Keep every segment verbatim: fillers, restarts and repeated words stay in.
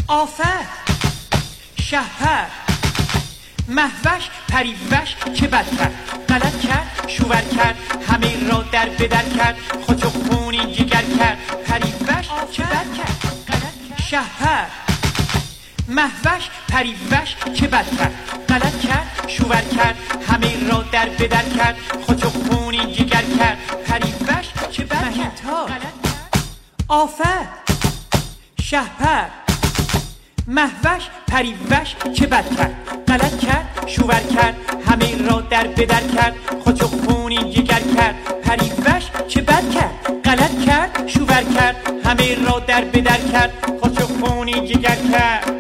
آفر شهپر مهوش پریوش چه بد کرد، غلط کرد شوور کرد، همه را در بدر کرد، خودشو خونی جگر کرد. پریوش چه بد کرد، غلط کرد. شهپر مهوش پریوش چه بد کرد، غلط کرد شوور کرد، همه را در بدر کرد، خودشو خونی جگر کرد. پریوش چه بد کرد، غلط کرد. آفر شهپر مهوش پریوش چه بد کرد، غلط کرد شوور کرد، همه را در بدر کرد، خودشو خونی جگر کرد. پریوش چه بد کرد، غلط کرد شوور کرد، همه را در بدر کرد، خودشو خونی جگر کرد.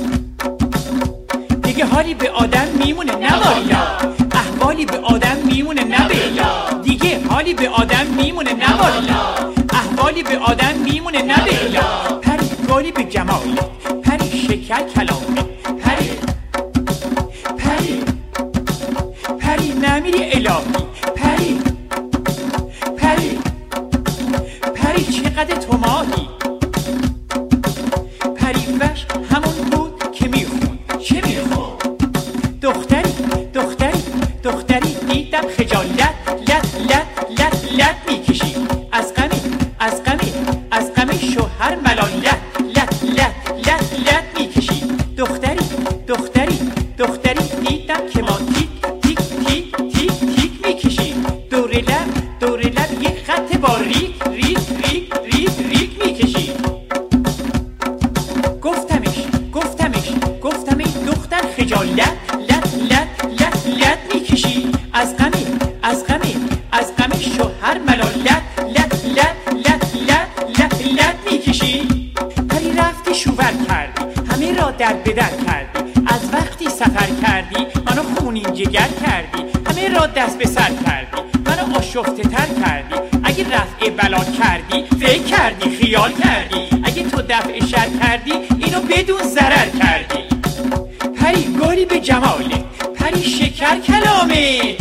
دیگه حالی به آدم میمونه نبالا، احوالی به آدم میمونه نبالا. دیگه حالی به آدم میمونه نبالا، احوالی به آدم میمونه نبالا. پری گالی به جمالی، پری شکر کلامی، پری پری پری نمیری الهی، پری پری پری چقدر تو ماهی. پریوش همون بود که میخون، چه میخون؟ دختری دختری دختری دیدم خجالت لط لط لط لط میکشی، از غمی از غمی از غمی شوهر ملالت لط لط لط لط میکشی. دختری دختری دختری دیدم که ما تیک تیک تیک تیک تیک میکشی، دور لب دور لب یه خط با ریک ریک ریک ریک ریک میکشی. گفتمش گفتمش گفتم ای دختر خجالت لط لط لط لط میکشی، از غمی از غمی از غمی شوهر ملالت لط لط لط لط لط لط میکشی. پری رفتی شوور کردی، همه را در بدر کردی، از وقتی سفر کردی منو خونین جگر کردی، همه را دست به سر کردی، منو آشفته تر کردی. اگه رفع بلا کردی فکر کردی خیال کردی، اگه تو دفع شر کردی اینو بدون ضرر کردی. پری گالی به جماله، پری شکر کلامه،